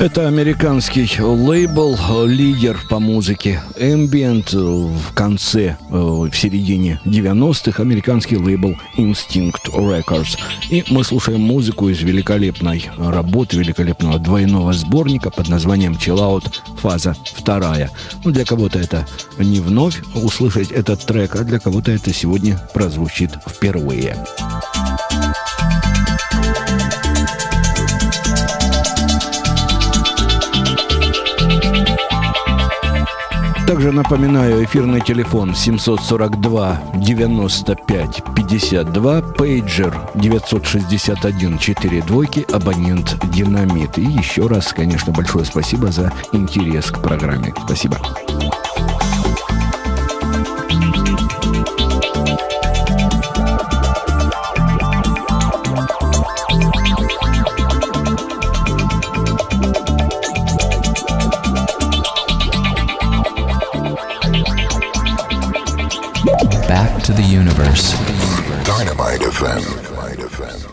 Это американский лейбл, лидер по музыке Ambient. В конце, в середине 90-х американский лейбл Instinct Records. И мы слушаем музыку из великолепной работы, великолепного двойного сборника под названием Chill Out, фаза 2. Ну, для кого-то это не вновь услышать этот трек, а для кого-то это сегодня прозвучит впервые. Также напоминаю, эфирный телефон 742-95-52, пейджер 961-4 абонент Динамит. И еще раз, конечно, большое спасибо за интерес к программе. Спасибо. Back to the universe. Dynamite FM.